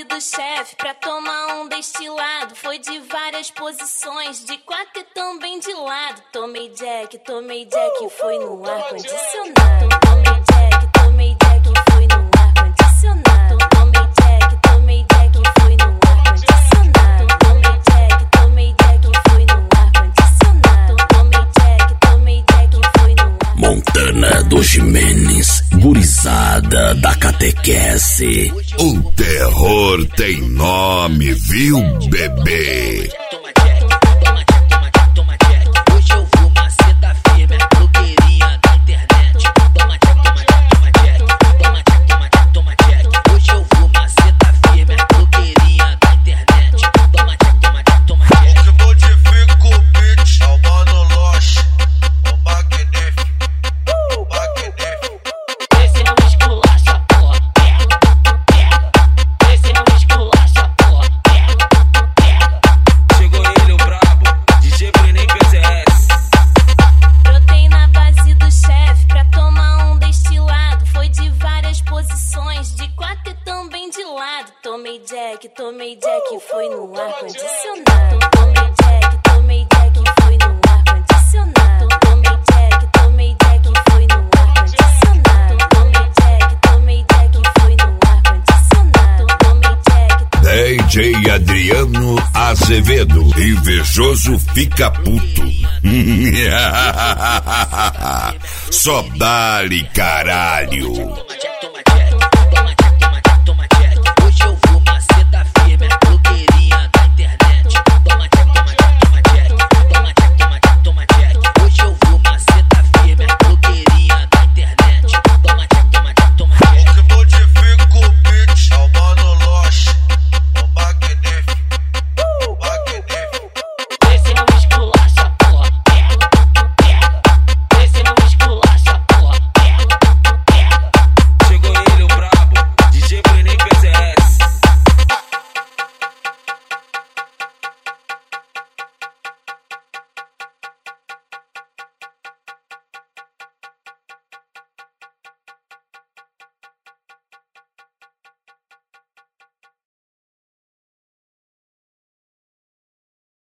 do chefe pra tomar um destilado. Foi de várias posições, de quatro e também de lado. Tomei Jack, foi no ar-condicionado. Tomei Jack, foi no ar-condicionado. Tomei Jack, foi no ar-condicionado. Tomei Jack, foi no ar-condicionado. Tomei Jack, foi no ar. Montana do Jimenez, gurizada da catequese. O terror tem nome, viu, bebê? Tomei Jack, foi no ar-condicionado. Tomei Jack, foi no ar-condicionado. Tomei Jack, foi no ar-condicionado. Tomei Jack, foi no ar-condicionado. Tomei Jack. DJ Adriano Azevedo, invejoso fica puto. Só dá-lhe caralho.